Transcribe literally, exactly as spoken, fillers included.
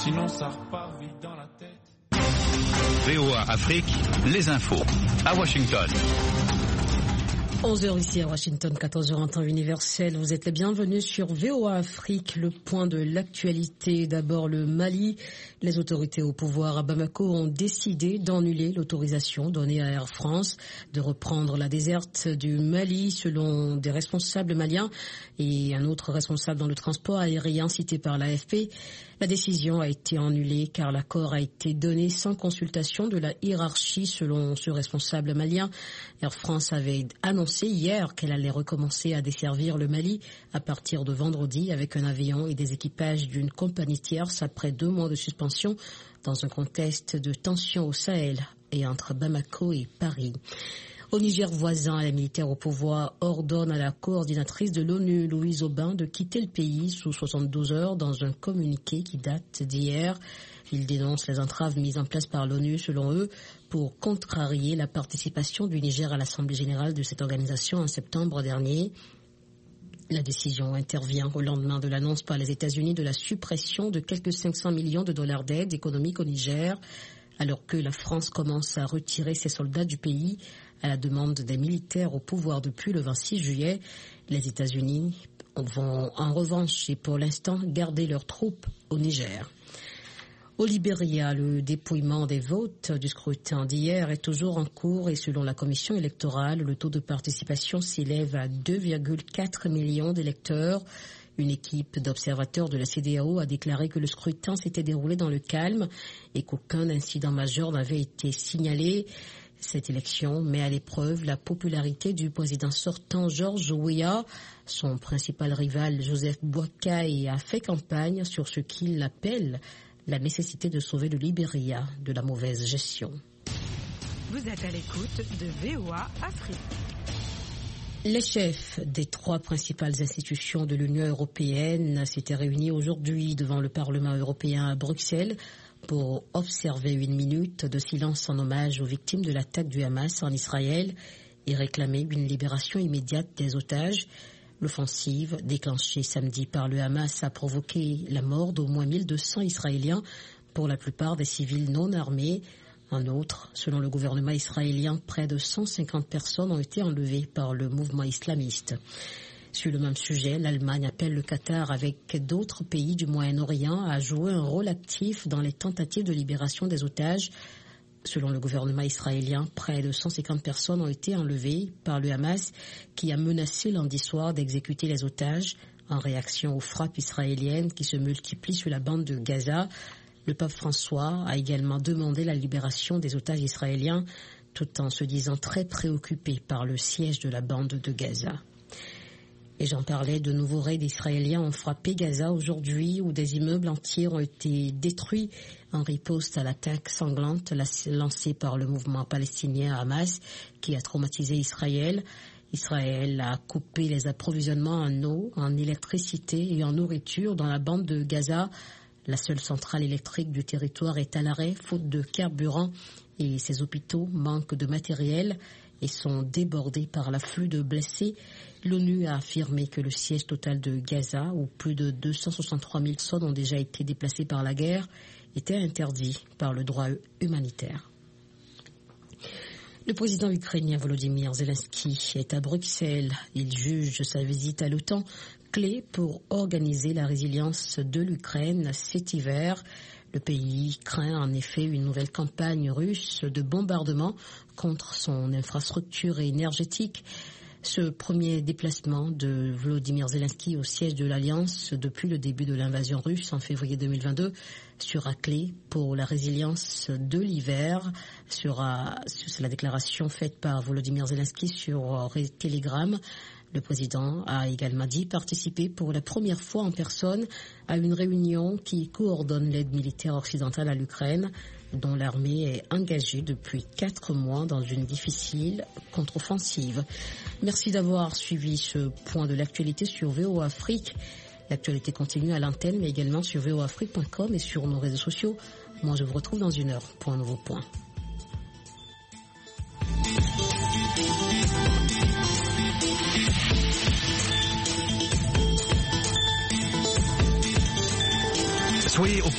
sinon ça repart vite dans la tête. V O A Afrique, les infos, à Washington. onze heures ici à Washington, quatorze heures en temps universel. Vous êtes les bienvenus sur V O A Afrique, le point de l'actualité. D'abord le Mali. Les autorités au pouvoir à Bamako ont décidé d'annuler l'autorisation donnée à Air France de reprendre la desserte du Mali selon des responsables maliens et un autre responsable dans le transport aérien cité par l'A F P. La décision a été annulée car l'accord a été donné sans consultation de la hiérarchie selon ce responsable malien. Air France avait annoncé hier qu'elle allait recommencer à desservir le Mali à partir de vendredi avec un avion et des équipages d'une compagnie tierce après deux mois de suspension dans un contexte de tension au Sahel et entre Bamako et Paris. Au Niger voisin, les militaires au pouvoir ordonnent à la coordinatrice de l'ONU, Louise Aubin, de quitter le pays sous soixante-douze heures dans un communiqué qui date d'hier. Ils dénoncent les entraves mises en place par l'ONU, selon eux, pour contrarier la participation du Niger à l'Assemblée générale de cette organisation en septembre dernier. La décision intervient au lendemain de l'annonce par les États-Unis de la suppression de quelques cinq cents millions de dollars d'aide économique au Niger, alors que la France commence à retirer ses soldats du pays à la demande des militaires au pouvoir depuis le vingt-six juillet. Les États-Unis vont en revanche et pour l'instant garder leurs troupes au Niger. Au Libéria, le dépouillement des votes du scrutin d'hier est toujours en cours et selon la commission électorale, le taux de participation s'élève à deux virgule quatre millions d'électeurs. Une équipe d'observateurs de la C E D E A O a déclaré que le scrutin s'était déroulé dans le calme et qu'aucun incident majeur n'avait été signalé. Cette élection met à l'épreuve la popularité du président sortant George Weah. Son principal rival Joseph Boakai a fait campagne sur ce qu'il appelle la nécessité de sauver le Libéria de la mauvaise gestion. Vous êtes à l'écoute de V O A Afrique. Les chefs des trois principales institutions de l'Union européenne s'étaient réunis aujourd'hui devant le Parlement européen à Bruxelles pour observer une minute de silence en hommage aux victimes de l'attaque du Hamas en Israël et réclamer une libération immédiate des otages. L'offensive déclenchée samedi par le Hamas a provoqué la mort d'au moins mille deux cents Israéliens, pour la plupart des civils non armés. En outre, selon le gouvernement israélien, près de cent cinquante personnes ont été enlevées par le mouvement islamiste. Sur le même sujet, l'Allemagne appelle le Qatar avec d'autres pays du Moyen-Orient à jouer un rôle actif dans les tentatives de libération des otages. Selon le gouvernement israélien, près de cent cinquante personnes ont été enlevées par le Hamas qui a menacé lundi soir d'exécuter les otages en réaction aux frappes israéliennes qui se multiplient sur la bande de Gaza. Le pape François a également demandé la libération des otages israéliens tout en se disant très préoccupé par le siège de la bande de Gaza. Et j'en parlais, de nouveaux raids israéliens ont frappé Gaza aujourd'hui où des immeubles entiers ont été détruits en riposte à l'attaque sanglante lancée par le mouvement palestinien Hamas qui a traumatisé Israël. Israël a coupé les approvisionnements en eau, en électricité et en nourriture dans la bande de Gaza. La seule centrale électrique du territoire est à l'arrêt faute de carburant et ses hôpitaux manquent de matériel et sont débordés par l'afflux de blessés. L'ONU a affirmé que le siège total de Gaza, où plus de deux cent soixante-trois mille personnes ont déjà été déplacées par la guerre, était interdit par le droit humanitaire. Le président ukrainien Volodymyr Zelensky est à Bruxelles. Il juge sa visite à l'OTAN clé pour organiser la résilience de l'Ukraine cet hiver. Le pays craint en effet une nouvelle campagne russe de bombardement contre son infrastructure énergétique. Ce premier déplacement de Volodymyr Zelensky au siège de l'Alliance depuis le début de l'invasion russe en février deux mille vingt-deux sera clé pour la résilience de l'hiver. Sera, c'est la déclaration faite par Volodymyr Zelensky sur Telegram. Le président a également dit participer pour la première fois en personne à une réunion qui coordonne l'aide militaire occidentale à l'Ukraine, dont l'armée est engagée depuis quatre mois dans une difficile contre-offensive. Merci d'avoir suivi ce point de l'actualité sur V O A Afrique. L'actualité continue à l'antenne, mais également sur v o afrique point com et sur nos réseaux sociaux. Moi, je vous retrouve dans une heure pour un nouveau point. Soyez au